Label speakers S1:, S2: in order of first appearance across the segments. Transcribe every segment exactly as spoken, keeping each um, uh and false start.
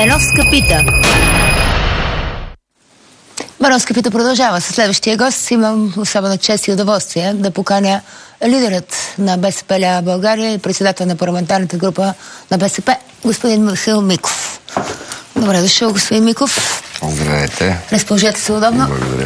S1: Беновска пита. Беновска пита продължава. Със следващия гост имам особено чест и удоволствие да поканя лидерът на БСП лява България и председател на парламентарната група на БСП, господин Михаил Миков. Добре дошъл, господин Миков.
S2: Здравейте.
S1: Разположете се удобно.
S2: Благодаря.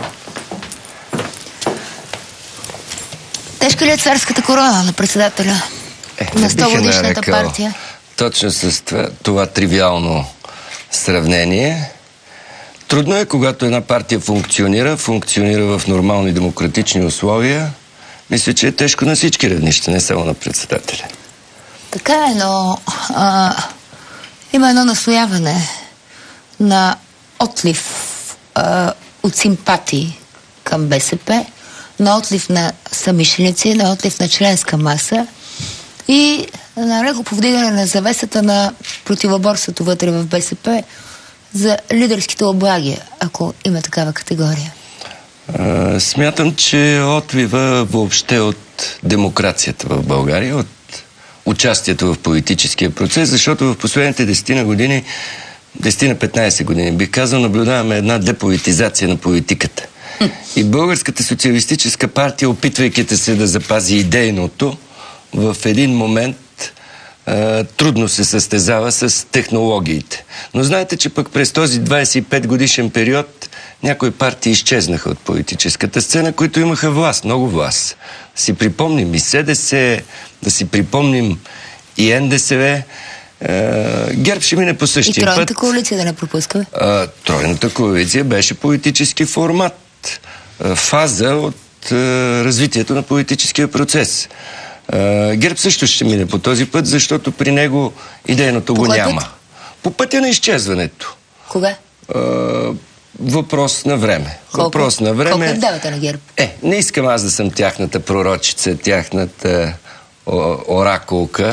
S1: Тежка ли е царската корона на председателя
S2: е,
S1: на сто годишната партия?
S2: Точно с това, това тривиално сравнение. Трудно е, когато една партия функционира, функционира в нормални демократични условия. Мисля, че е тежко на всички равнища, не само на председателя.
S1: Така е, но а, има едно настояване на отлив а, от симпатии към БСП, на отлив на самишленици, на отлив на членска маса и на леко повдигане на завесата на противоборството вътре в БСП за лидерските облаги, ако има такава категория.
S2: А, смятам, че отлива въобще от демокрацията в България, от участието в политическия процес, защото в последните десет години, десет на петнайсет години, бих казал, наблюдаваме една деполитизация на политиката. И Българската социалистическа партия, опитвайки се да запази идейното, в един момент а, трудно се състезава с технологиите. Но знаете, че пък през този двайсет и пет годишен период някои партии изчезнаха от политическата сцена, които имаха власт, много власт. Да си припомним и СДС, да си припомним и ен де ес ве. Uh, ГЕРБ ще мине по същия път.
S1: И тройната коалиция да не пропускаме?
S2: Uh, тройната коалиция беше политически формат. Uh, фаза от uh, развитието на политическия процес. Uh, ГЕРБ също ще мине по този път, защото при него идейното
S1: по
S2: го няма.
S1: Път?
S2: По пътя на изчезването.
S1: Кога?
S2: Uh, въпрос на време.
S1: Колко?
S2: Въпрос на време.
S1: Колко давате на ГЕРБ?
S2: Е, не искам аз да съм тяхната пророчица, тяхната оракулка.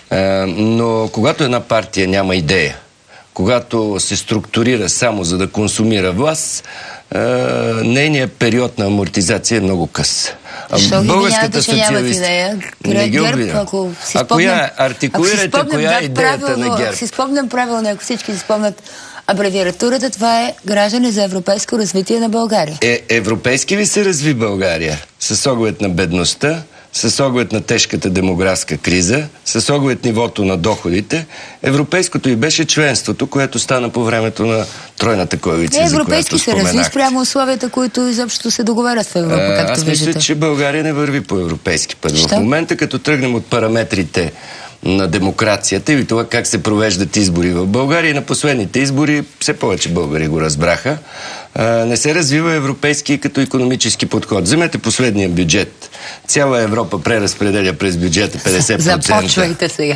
S2: Но когато една партия няма идея, когато се структурира само за да консумира власт, нейният период на амортизация е много къс.
S1: Защо ги обвинявате, че нямат идея?
S2: Не ги
S1: ГЕРБ, ако си спомням...
S2: А коя, артикулирате коя е идеята на ГЕРБ?
S1: Ако си спомням правилно, ако всички си спомнят абревиатурата, това е Граждани за европейско развитие на България.
S2: Е, европейски ли се разви България? С оглед на бедността, с оглед на тежката демографска криза, с оглед нивото на доходите, европейското и беше членството, което стана по времето на тройната коалиция,
S1: е,
S2: за която
S1: се разви спрямо условията, които изобщо се договарят в Европа, а, както
S2: аз
S1: виждате.
S2: мисля, че България не върви по европейски път.
S1: Що?
S2: В момента, като тръгнем от параметрите на демокрацията и това как се провеждат избори в България, и на последните избори все повече българи го разбраха, а, не се развива европейски като икономически подход. Вземете последния бюджет. Цяла Европа преразпределя през бюджета петдесет процента.
S1: Започвайте сега.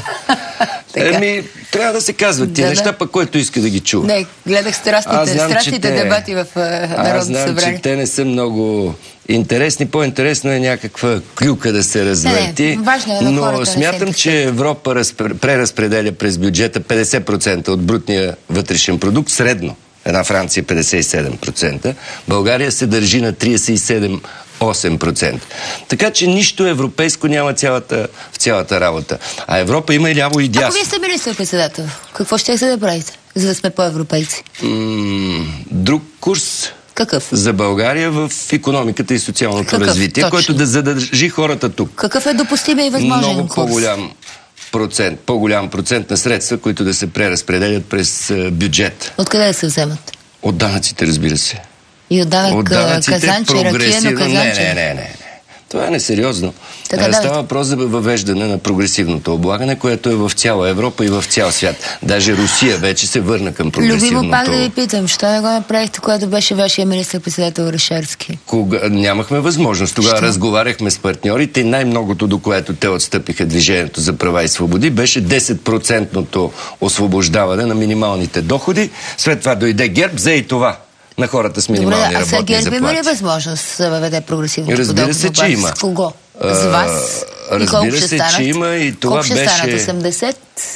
S2: Еми, трябва да се казват тия да, неща, да. Пък който иска да ги чува.
S1: Не, гледах страстните, знам, страстните те, дебати в Народното
S2: аз знам,
S1: събрание.
S2: че те не са много интересни. По-интересно е някаква клюка да се развърти.
S1: Не, не, важно е на
S2: но
S1: хората,
S2: смятам, че Европа разпр... преразпределя през бюджета петдесет процента от брутния вътрешен продукт средно. Една Франция петдесет и седем процента. България се държи на трийсет и седем осем процента. Така че нищо европейско няма цялата, в цялата работа. А Европа има и ляво и дясно.
S1: Ако вие сте министър-председател, какво ще се да правите, за да сме по-европейци?
S2: М- друг курс.
S1: Какъв?
S2: За България в икономиката и социалното
S1: Какъв?
S2: развитие,
S1: Точно.
S2: който да задържи хората тук.
S1: Какъв е допустимия и възможен
S2: Много
S1: курс?
S2: по-голям процент, по-голям процент на средства, които да се преразпределят през бюджет.
S1: Откъде да се вземат?
S2: От данъците, разбира се.
S1: И от данък
S2: От данъците,
S1: казанче, ракиено казанче?
S2: Не, не, не, не. Това е несериозно.
S1: Така,
S2: Става
S1: да,
S2: въпрос за въвеждане на прогресивното облагане, което е в цяла Европа и в цял свят. Даже Русия вече се върна към прогресивното.
S1: Любимо пак да ви питам, що не го направихте, когато беше вашия министър-председател Орешарски?
S2: Кога... Нямахме възможност. Тогава що? Разговаряхме с партньорите и най-многото, до което те отстъпиха Движението за права и свободи, беше десет процента освобождаване на минималните доходи. След това дойде ГЕРБ, взе и това на хората с минимални
S1: Добре,
S2: работни заплати.
S1: А сега ГЕРБ има ли възможност да въведе прогресивното подоходно?
S2: Разбира се, че има.
S1: С кого? С вас?
S2: Разбира
S1: и колко
S2: се,
S1: ще станат?
S2: че има и това
S1: колко ще
S2: беше...
S1: станат? осемдесет?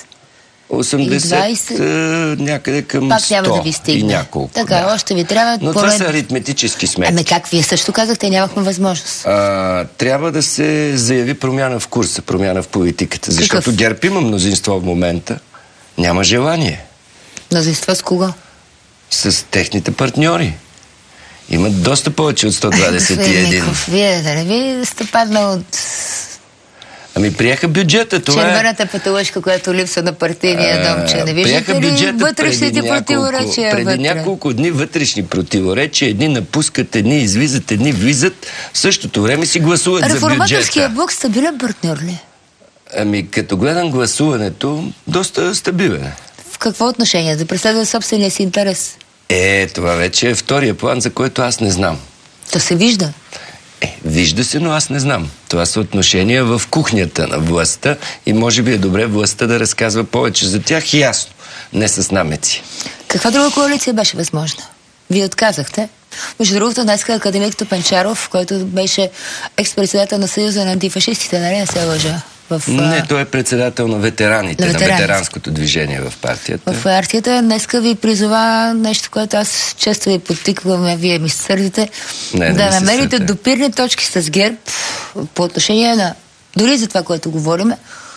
S2: осемдесет, някъде към
S1: Пак
S2: сто
S1: няма да ви стигне.
S2: И няколко.
S1: Така,
S2: да.
S1: Още ви трябва...
S2: Но
S1: поред...
S2: това са аритметически сметки.
S1: Ами как вие също казахте, нямахме възможност.
S2: А, трябва да се заяви промяна в курса, промяна в политиката. Защото
S1: Какъв?
S2: ГЕРБ има мнозинство в момента. Няма желание.
S1: Мнозинство с кого?
S2: С техните партньори. Имат доста повече от сто двадесет и един.
S1: Миков, вие да не ви сте паднал от...
S2: Ами приеха бюджета, това
S1: червената
S2: е...
S1: петелъчка, която липсва на партийния дом, че не виждате ли вътрешните противоречия?
S2: Преди вътре. няколко дни вътрешни противоречия, едни напускат, едни излизат, едни влизат, в същото време си гласуват за бюджета.
S1: Реформаторския блок стабилен партньор ли?
S2: Ами като гледам гласуването, доста стабилен.
S1: В какво отношение? Да преследва собствения си интерес?
S2: Е, това вече е втория план, за който аз не знам.
S1: То се вижда.
S2: Е, вижда се, но аз не знам. Това са отношения в кухнята на властта и може би е добре властта да разказва повече за тях ясно, не с намеци.
S1: Каква друга коалиция беше възможна? Вие отказахте. Между другото, днес академик Топенчаров, който беше екс-председател на Съюза на антифашистите, нали не се лъжа? В,
S2: не, той е председател на ветераните, на,
S1: на
S2: ветеранското движение в партията.
S1: В партията днеска ви призова нещо, което аз често ви подтиквам, а вие ми се сърдите,
S2: не,
S1: да,
S2: да
S1: намерите допирни точки с ГЕРБ по отношение на, дори за това, което говорим,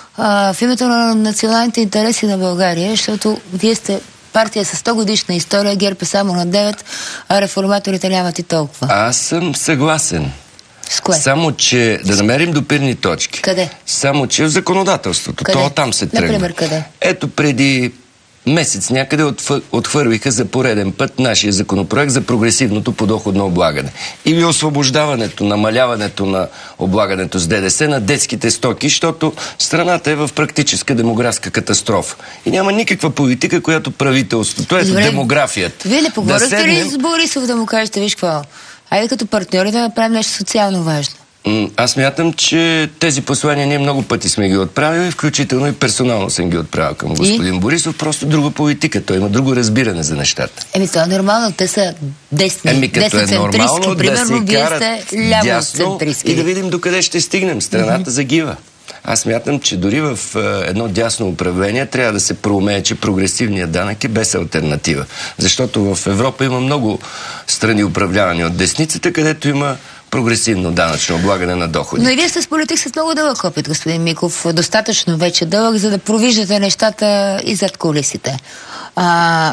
S1: а, в името на националните интереси на България, защото вие сте партия с сто годишна история, ГЕРБ е само на девет, а реформаторите нямат и толкова.
S2: Аз съм съгласен.
S1: С кое?
S2: Само, че да намерим допирни точки.
S1: Къде?
S2: Само, че в законодателството.
S1: Къде?
S2: То там се тръгва.
S1: Например, къде?
S2: Ето преди месец някъде отфър... отхвърлиха за пореден път нашия законопроект за прогресивното подоходно облагане. Или освобождаването, намаляването на облагането с ДДС на детските стоки, защото страната е в практическа демографска катастрофа. И няма никаква политика, която правителството, ето
S1: Добре,
S2: демографията.
S1: Вие не поговорихте
S2: да седнем...
S1: ли с Борисов да му кажете, виж какво? Айде като партньори да направим нещо социално важно.
S2: Аз мятам, че тези послания ние много пъти сме ги отправили, включително и персонално съм ги отправил към господин и? Борисов. Просто друга политика. Той има друго разбиране за нещата.
S1: Еми, това е нормално. Те са десни,
S2: Еми, като е нормално
S1: примерно,
S2: да
S1: вие
S2: сте
S1: ляво
S2: и да видим докъде ще стигнем. Страната mm-hmm. загива. Аз мятам, че дори в е, едно дясно управление трябва да се проумее, че прогресивният данък е без алтернатива. Защото в Европа има много страни управлявани от десницата, където има прогресивно данъчно облагане на доходи.
S1: Но и вие сте с политик с много дълъг опит, господин Миков. Достатъчно вече дълъг, за да провиждате нещата и зад кулисите. А,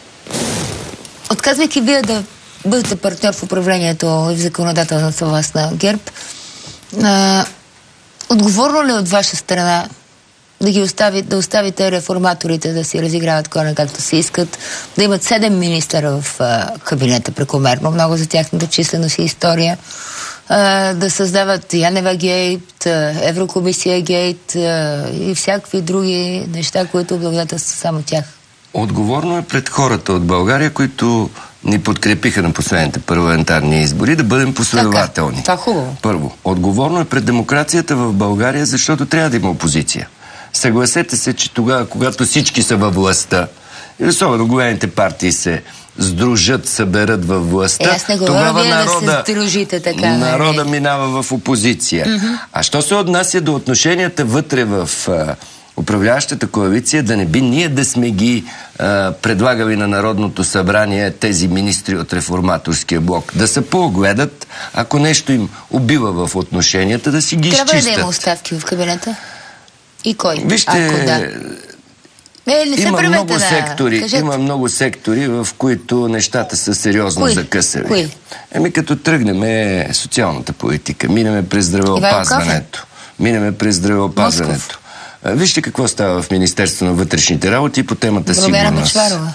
S1: отказвайки вие да бъдете партньор в управлението и в законодателната власт на ГЕРБ, а, отговорно ли от ваша страна да ги остави, да оставите реформаторите да си разиграват коня както си искат, да имат седем министъра в а, кабинета прекомерно, много за тяхната численост и история, а, да създават Янева гейт, а, Еврокомисия гейт а, и всякакви други неща, които облагодетелстват само тях?
S2: Отговорно е пред хората от България, които ни подкрепиха на последните парламентарни избори, да бъдем последователни.
S1: Така, това хубаво.
S2: Първо, отговорно е пред демокрацията в България, защото трябва да има опозиция. Съгласете се, че тогава, когато всички са във властта, и особено големите партии се сдружат, съберат във властта,
S1: е,
S2: тогава народа,
S1: да се сдружите, така,
S2: народа
S1: не?
S2: минава в опозиция. Mm-hmm. А що се отнася до отношенията вътре в а, управляващата коалиция, да не би ние да сме ги а, предлагали на Народното събрание тези министри от реформаторския блок. Да се поогледат, ако нещо им убива в отношенията, да си ги
S1: Трябва
S2: изчистят.
S1: Трябва да има оставки в кабинета? И кой?
S2: Вижте,
S1: ако да. Е, не
S2: има, много
S1: да.
S2: сектори, има много сектори, в които нещата са сериозно
S1: Кои?
S2: закъсали.
S1: Кои?
S2: Еми като тръгнем е социалната политика, минеме през здравеопазването, минеме през здравеопазването. Москов. Вижте какво става в Министерството на вътрешните работи по темата сигурност.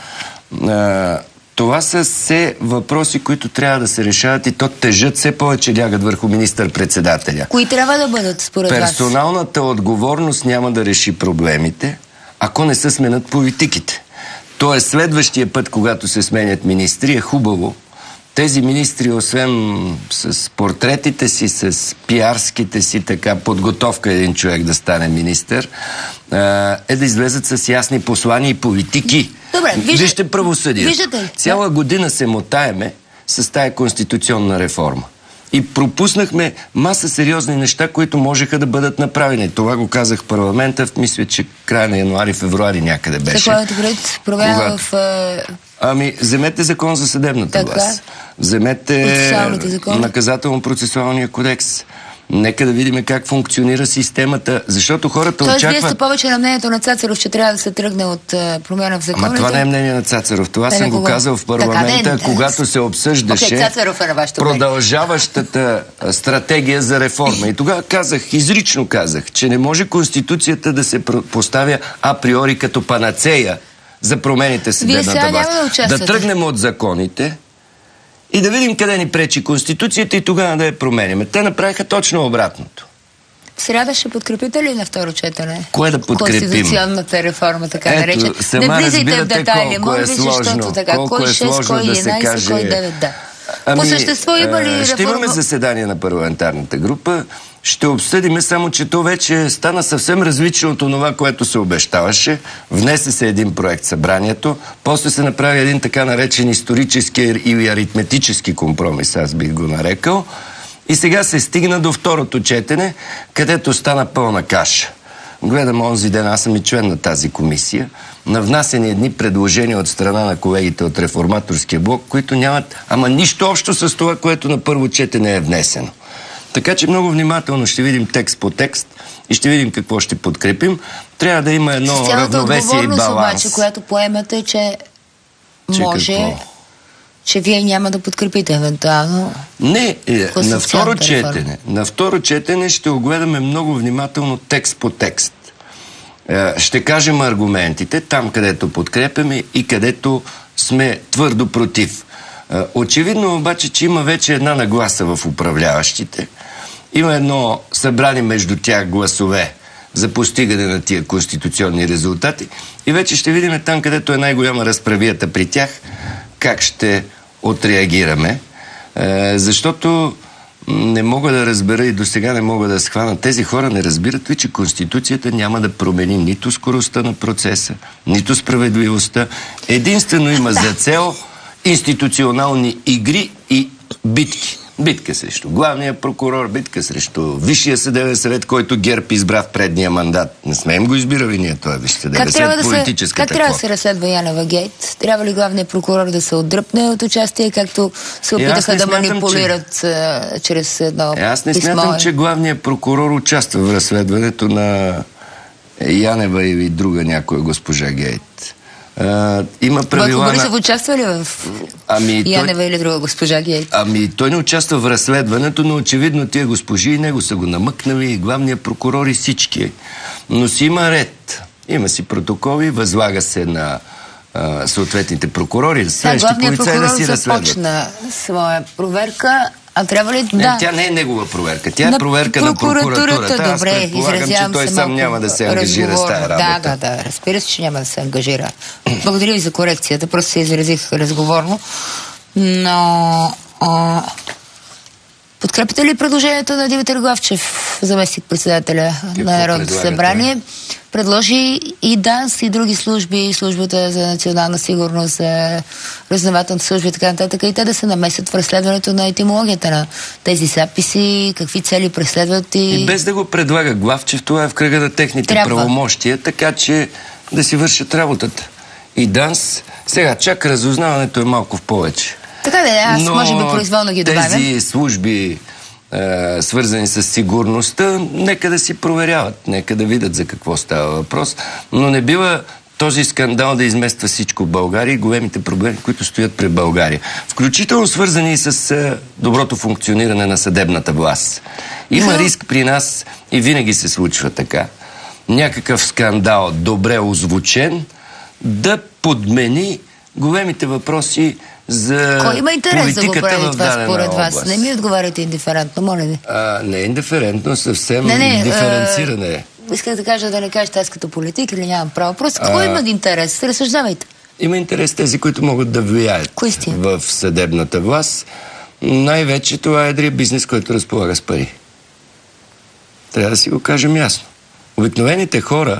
S2: А, това са все въпроси, които трябва да се решават и то тежат, все повече лягат върху министър-председателя.
S1: Кои трябва да бъдат според вас?
S2: Персоналната отговорност няма да реши проблемите, ако не се сменят политиките. Тоест следващия път, когато се сменят министри, е хубаво тези министри, освен с портретите си, с пиарските си така подготовка един човек да стане министър, е да излезат с ясни послания и политики.
S1: Добре, вижте,
S2: вижте правосъдието.
S1: Виждате?
S2: Цяла година се мотаеме с тая конституционна реформа. И пропуснахме маса сериозни неща, които можеха да бъдат направени. Това го казах в парламента, мисля, че края на януари-февруари някъде беше.
S1: Какво е пред промяна в...
S2: Ами, вземете закон за съдебната
S1: така,
S2: власт. Вземете наказателно-процесуалния кодекс. Нека да видим как функционира системата, защото хората
S1: Тоест,
S2: очакват...
S1: вие сте повече на мнението на Цацаров, че трябва да се тръгне от uh, промяна в законите?
S2: Ама това не е мнение на Цацаров. Това
S1: Те
S2: съм го
S1: кога?
S2: казал в парламента,
S1: така,
S2: когато се обсъждаше
S1: okay, Цацаров е на вашето
S2: продължаващата стратегия за реформа. И тогава казах, изрично казах, че не може Конституцията да се поставя априори като панацея за промените в съдебната власт. Да, да тръгнем от законите и да видим къде ни пречи Конституцията и тогава да я променим. Те направиха точно обратното.
S1: В сряда ще подкрепите ли на второ четене?
S2: Кое да подкрепим?
S1: Конституционната реформа, така
S2: Ето,
S1: наречен.
S2: сама
S1: Не влизайте в детайли,
S2: колко е сложно,
S1: защото така.
S2: колко
S1: Кой
S2: е
S1: шест,
S2: сложно
S1: кой
S2: да се
S1: единайсет,
S2: каже...
S1: кой девет, да.
S2: Ами,
S1: По същество има ли реформа?
S2: Ще имаме заседание на парламентарната група. Ще обсъдиме, само че то вече стана съвсем различно от това, което се обещаваше. Внесе се един проект в събранието, после се направи един така наречен исторически или аритметически компромис, аз бих го нарекал. И сега се стигна до второто четене, където стана пълна каша. Гледам онзи ден, аз съм и член на тази комисия, на внасени едни предложения от страна на колегите от Реформаторския блок, които нямат ама нищо общо с това, което на първо четене е внесено. Така че много внимателно ще видим текст по текст и ще видим какво ще подкрепим. Трябва да има едно равновесие и баланс.
S1: Обаче, която поемате, че, че може... Какво? Че вие няма да подкрепите евентуално...
S2: Не, е, на второ четене. На второ четене ще огледаме много внимателно текст по текст. Е, ще кажем аргументите там, където подкрепяме и където сме твърдо против. Е, очевидно обаче, че има вече една нагласа в управляващите. Има едно събрани между тях гласове за постигане на тия конституционни резултати и вече ще видим там, където е най-голяма разправията при тях, как ще отреагираме, е, защото не мога да разбера и до сега не мога да схвана. Тези хора не разбират ли, че Конституцията няма да промени нито скоростта на процеса, нито справедливостта. Единствено има за цел институционални игри и битки. Битка срещу главния прокурор, битка срещу Висшия съдебен съвет, който ГЕРБ избра в предния мандат. Не сме им го избирали ние, това е Висшия съдебен съвет, политическата
S1: Как трябва да се разследва Янева гейт? Трябва ли главният прокурор да се отдръпне от участие, както се опитаха да манипулират че... а, чрез едно
S2: е, Аз не
S1: писмо?
S2: смятам, че главният прокурор участва в разследването на Янева или друга някоя госпожа Гейт. Uh, има правила.
S1: Бойко Борисов на... участва ли в
S2: ами,
S1: Янева
S2: той...
S1: или друга госпожа Гейт?
S2: Ами той не участва в разследването, но очевидно тия госпожи и него са го намъкнали, и главния прокурор и всички. Но си има ред. Има си протоколи, възлага се на а, съответните прокурори, да следващи полицаи да си разследват.
S1: Започна своя проверка. А трябва ли?
S2: Не,
S1: да.
S2: Тя не е негова проверка. Тя на е проверка на прокуратурата. Аз
S1: добре,
S2: предполагам, че той сам няма да се ангажира с тая работа.
S1: Да, да, да. Разбира се, че няма да се ангажира. Благодаря ви за корекцията. Просто се изразих разговорно. Но... А... Подкрепите ли предложението на Димитър Главчев, заместник-председателя на Народното събрание? Предложи и ДАНС, и други служби, службата за национална сигурност, за разузнавателната служба и така нататък, и те да се намесят в разследването на етимологията на тези записи, какви цели преследват и...
S2: И без да го предлага Главчев, това е в кръга на техните Трябва. правомощия, така че да си вършат работата. И ДАНС, сега чак разузнаването е малко в повече.
S1: Така да, аз но може би произволно ги добавям.
S2: Тези служби, е, свързани с сигурността, нека да си проверяват, нека да видят за какво става въпрос, но не бива този скандал да измества всичко в България и големите проблеми, които стоят пред България. Включително свързани и с е, доброто функциониране на съдебната власт. Има Михал... риск при нас и винаги се случва така. Някакъв скандал, добре озвучен, да подмени големите въпроси за
S1: Кой има интерес да го прави това според вас?
S2: Област.
S1: Не ми отговаряте индиферентно, моля ви.
S2: А, не е индиферентно, съвсем
S1: не, не,
S2: диференциране.
S1: А, исках да кажа да не кажете аз като политик или нямам право. Просто а, кой има интерес? Разсъждавайте.
S2: Има интерес тези, които могат да влияят в съдебната власт. Най-вече това е едрия бизнес, който разполага с пари. Трябва да си го кажем ясно. Обикновените хора,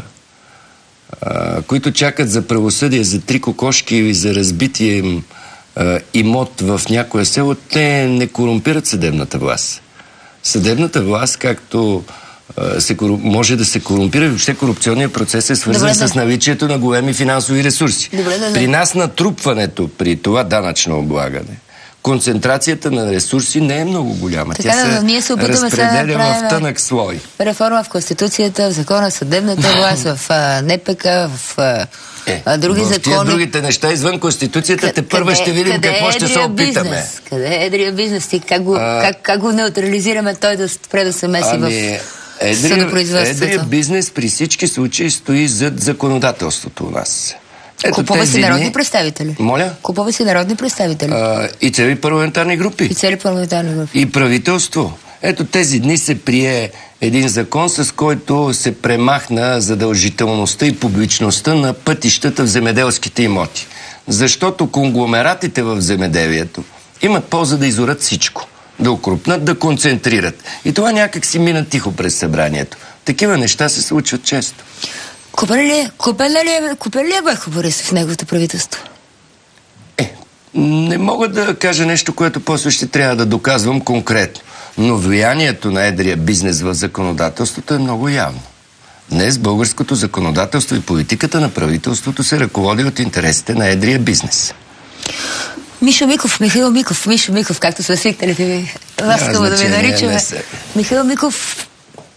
S2: а, които чакат за правосъдие, за три кокошки или за разбитие им а, имот в някое село, те не корумпират съдебната власт. Съдебната власт, както а, се, може да се корумпира, въобще корупционният процес е свързан Добре, да. с наличието на големи финансови ресурси.
S1: Добре, да, да.
S2: При нас натрупването, при това данъчно облагане, концентрацията на ресурси не е много голяма.
S1: Така
S2: Тя
S1: да,
S2: се
S1: ние се опитваме
S2: разпределя
S1: да правим
S2: в тънък слой.
S1: Реформа в Конституцията, в закона съдебната власт, в а, НПК, в а,
S2: е,
S1: а, други
S2: в
S1: закони.
S2: В другите неща извън Конституцията те първа ще видим какво
S1: е
S2: ще се опитаме.
S1: Бизнес? Къде е едрия бизнес и как го,
S2: а...
S1: как, как го неутрализираме той да спре да се меси
S2: ами...
S1: в съдопроизводството?
S2: Едрия бизнес при всички случаи стои зад законодателството у нас. Ето
S1: Купува си народни
S2: дни...
S1: представители.
S2: Моля?
S1: Купува си народни представители.
S2: А, и цели парламентарни групи.
S1: И цели парламентарни групи.
S2: И правителство. Ето тези дни се прие един закон, с който се премахна задължителността и публичността на пътищата в земеделските имоти. Защото конгломератите в земеделието имат полза да изорат всичко. Да укрупнат, да концентрират. И това някак си мина тихо през събранието. Такива неща се случват често.
S1: Купен ли е, купен ли е, купен ли е Бойко Борисов в неговото правителство?
S2: Е, не мога да кажа нещо, което после ще трябва да доказвам конкретно. Но влиянието на едрия бизнес в законодателството е много явно. Днес българското законодателство и политиката на правителството се ръководи от интересите на едрия бизнес.
S1: Мишо Миков, Михаил Миков, Мишо Миков, както са свикналите ви. Ласкаво да ви наричаме. Михаил Миков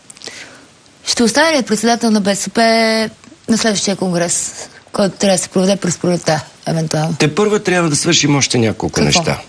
S1: ще остане ли председател на БСП на следващия конгрес, който трябва да се проведе през пролетта, евентуално?
S2: Те първо трябва да свършим още няколко
S1: Какво? неща.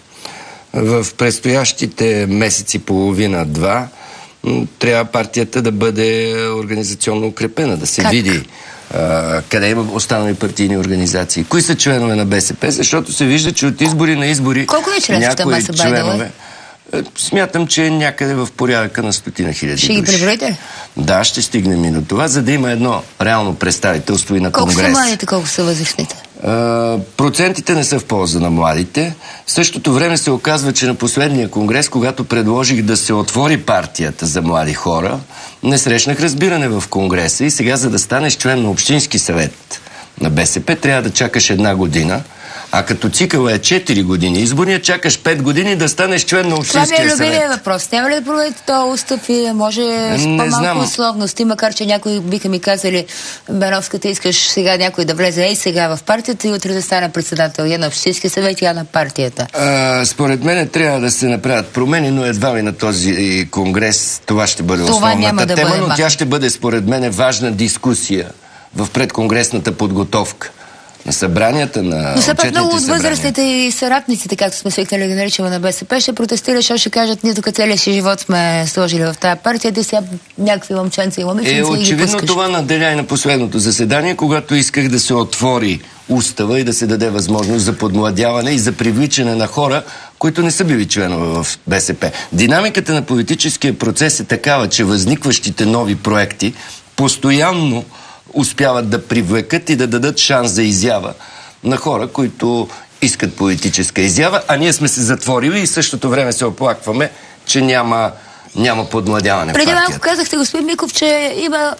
S2: В предстоящите месеци, половина-два, трябва партията да бъде организационно укрепена, да се
S1: как? види
S2: а, къде има останали партийни организации. Кои са членове на БСП, защото се вижда, че от избори на избори
S1: колко е членството
S2: някои
S1: МС,
S2: членове... Смятам, че е някъде в порядъка на стотина хиляди
S1: ще
S2: души.
S1: Ще ги преброите?
S2: Да, ще стигнем и до това, за да има едно реално представителство и на
S1: колко
S2: конгрес.
S1: Колко са младите, колко са възрастните?
S2: Uh, процентите не са в полза на младите. В същото време се оказва, че на последния конгрес, когато предложих да се отвори партията за млади хора, не срещнах разбиране в конгреса и сега, за да станеш член на Общински съвет на БСП, трябва да чакаш една година, а като цикъл е четири години изборния, чакаш пет години да станеш член на Общинския съвет.
S1: Това ми е любимия въпрос. Няма ли да промените този устав и да може с по-малко условности, макар че някои биха ми казали, Беновска, ти искаш сега някой да влезе ей сега в партията и утре да стане председател я на Общинския съвет, я на партията.
S2: А, според мен трябва да се направят промени, но едва ли на този конгрес това ще бъде това основната да тема, бъде но махна. Тя ще бъде според мен важна дискусия в предконгресната подготовка на събранията, на
S1: но все пак много от
S2: събрания.
S1: Възрастните и съратниците, както сме свикнали да наричаме на БСП, ще протестират, защото ще кажат, ние тук целия си живот сме сложили в тази партия, да сега някакви момченца и момиченца
S2: е,
S1: и ги
S2: очевидно
S1: пускаш.
S2: Това наделя и на последното заседание, когато исках да се отвори устава и да се даде възможност за подмладяване и за привличане на хора, които не са били членове в БСП. Динамиката на политическия процес е такава, че възникващите нови проекти постоянно успяват да привлекат и да дадат шанс за изява на хора, които искат политическа изява, а ние сме се затворили и в същото време се оплакваме, че няма, няма подмладяване в партията.
S1: Преди малко казахте, господин Миков, че има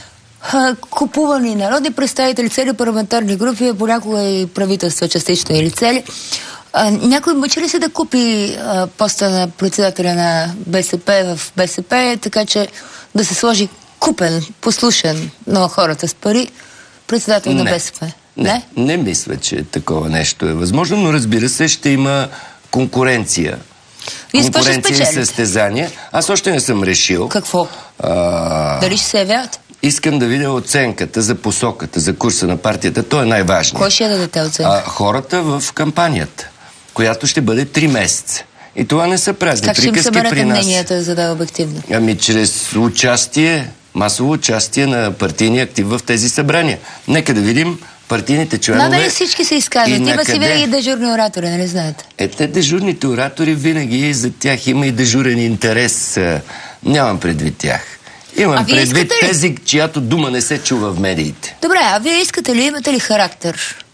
S1: а, купувани народни представители, цели парламентарни групи, понякога и правителства частично или цели. А, някой мъчи ли се да купи а, поста на председателя на БСП в БСП, така че да се сложи купен, послушен на хората с пари, председател
S2: не,
S1: на БСП?
S2: Не, не, не мисля, че такова нещо е възможно, но разбира се, ще има конкуренция.
S1: Вие
S2: конкуренция и състезание. Аз още не съм решил.
S1: Какво?
S2: А...
S1: Дали ще се явяват?
S2: Искам да видя оценката за посоката, за курса на партията. То е най-важно.
S1: Кой ще дадете оценка?
S2: А, хората в кампанията, която ще бъде три месеца. И това не са празни
S1: как
S2: приказки при нас.
S1: Как ще им съберете мненията, за да е обективно?
S2: Ами чрез участие, масово участие на партийния актив в тези събрания. Нека да видим партийните членове.
S1: Надали всички се изказват. Има си винаги дежурни оратори, нали знаете?
S2: Е, те дежурните оратори винаги за тях има и дежурен интерес. Нямам предвид тях. Имам предвид тези, чиято дума не се чува в медиите.
S1: Добре, а вие искате ли, имате ли характер?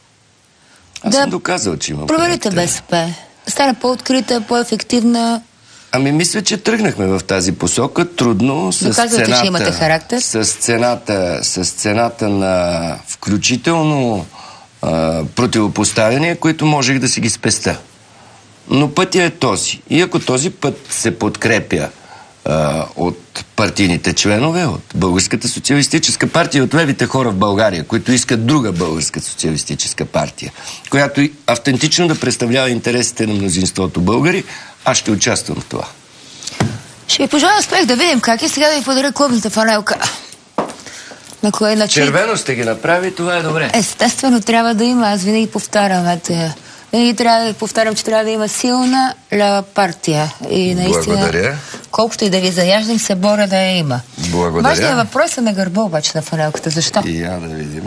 S2: Аз да съм доказал, че имам
S1: проверите БСП. Стане по-открита, по-ефективна.
S2: Ами мисля, че тръгнахме в тази посока. Трудно с
S1: доказвате,
S2: цената,
S1: че имате характер?
S2: С цената, с цената на включително а, противопоставяния, които можех да си ги спестя. Но пътя е този. И ако този път се подкрепя а, от партийните членове, от Българската социалистическа партия, от левите хора в България, които искат друга Българска социалистическа партия, която автентично да представлява интересите на мнозинството българи. Аз ще участвам в това.
S1: Ще ви пожелая успех, да видим как е. Сега да ви подаря клубната фанелка. На кое начин?
S2: Червено сте ги направи, това е добре.
S1: Естествено трябва да има, аз винаги повтарям. Ето, винаги трябва да повтарям, че трябва да има силна лява партия. И наистина,
S2: благодаря.
S1: Колкото и да ви заяждам, се боря да я има.
S2: Благодаря.
S1: Важният въпрос е на гърба обаче на фанелката. Защо?
S2: И я да видим.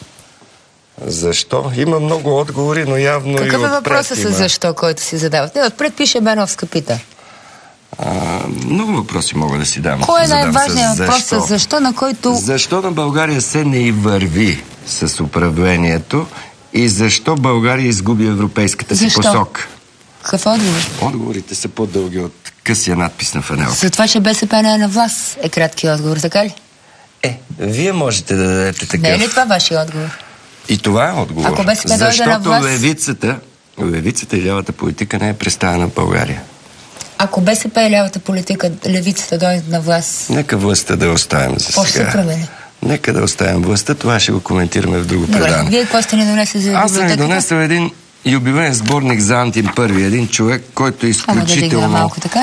S2: Защо? Има много отговори, но явно
S1: Какъв
S2: и отпред
S1: е въпросът с защо, който си задават? Не, отпред пише Беновска пита.
S2: А, много въпроси мога да си дам.
S1: Кой е най-важният въпрос с защо, на който...
S2: Защо на България се не и върви с управлението и защо България изгуби европейската си
S1: защо?
S2: посока?
S1: Какъв отговор?
S2: Отговорите са по-дълги от късия надпис на фанелка.
S1: За това, че БСП не е на власт, е кратки отговор, така ли?
S2: Е, вие можете да дадете такъв.
S1: Не е ли това вашия отговор?
S2: И това е отговор.
S1: Ако БСП дойде
S2: защото
S1: на власт...
S2: левицата, левицата и лявата политика не е представена в България.
S1: Ако БСП и лявата политика, левицата дойде на власт...
S2: Нека властта да оставим за сега.
S1: Какво ще се промени?
S2: Нека да оставим властта, това ще го коментираме в друго
S1: Добре,
S2: предаване.
S1: вие какво сте ни донесли за библиотеката?
S2: Аз съм ви донесъл един юбилеен сборник за Антим Първи. Един човек, който е изключително...
S1: Да малко, така?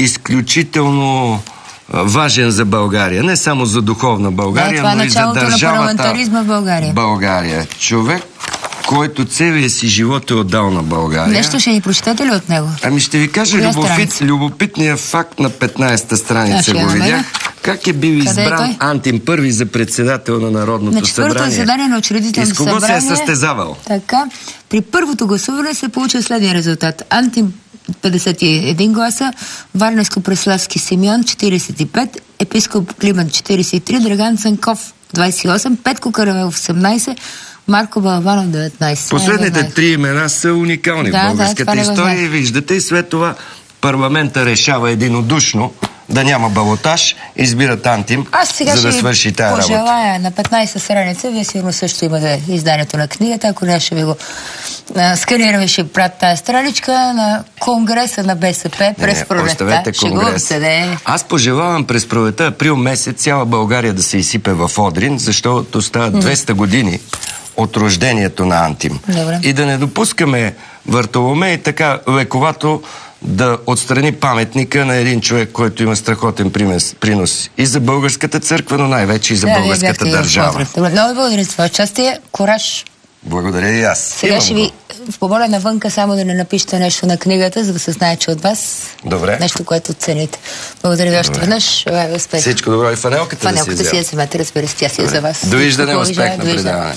S2: Изключително важен за България. Не само за духовна България,
S1: да,
S2: но и за държавата...
S1: на парламентаризма в България.
S2: България. Човек, който целия си живот е отдал на България.
S1: Нещо ще ни прочетете ли от него?
S2: Ами ще ви кажа любопит, любопитният факт на петнайсета страница го видях. Как е бил избран е Антим Първи за председател на Народното
S1: на
S2: събрание.
S1: На четвъртото заседание на учредителното събрание.
S2: И с кого се е състезавал?
S1: Така, при първото гласуване се получи следния резултат. Антим петдесет и един гласа, Варненско-Преславски Симеон четирийсет и пет, епископ Климент четирийсет и три, Драган Цанков двайсет и осем, Петко Каравелов осемнайсет, Марко Балабанов деветнайсет.
S2: Последните три имена са уникални
S1: да,
S2: в българската
S1: да,
S2: история и виждате, и след това парламента решава единодушно да няма балотаж, избират Антим, за да свърши тая работа.
S1: Пожелая на петнайсета страница, вие сигурно също имате изданието на книгата, ако не ще ви го а, сканираме, ще прат тая страничка на Конгреса на БСП през не, пролетта.
S2: Конгрес. Аз пожелавам през пролетта, април месец, цяла България да се изсипе в Одрин, защото стават двеста години от рождението на Антим.
S1: Добре.
S2: И да не допускаме Вартоломей така лековато да отстрани паметника на един човек, който има страхотен принос и за българската църква, но най-вече и за да, българската държава.
S1: Добре, много благодаря за това участие. Кораж!
S2: Благодаря и аз.
S1: Сега ще ви помоля навънка само да не напишете нещо на книгата, за да се знае, че от вас
S2: добре.
S1: Нещо, което цените. Благодаря ви още веднъж.
S2: Всичко добро и фанелката,
S1: фанелката
S2: да си
S1: я вземете, разбира се, тя си е за вас.
S2: Довиждане, успех на предаване.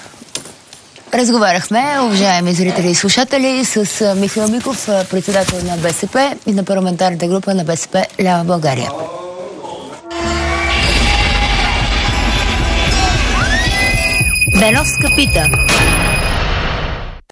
S1: Разговаряхме, уважаеми зрители и слушатели, с Михаил Миков, председател на БСП и на парламентарната група на БСП Лява България. Беновска пита.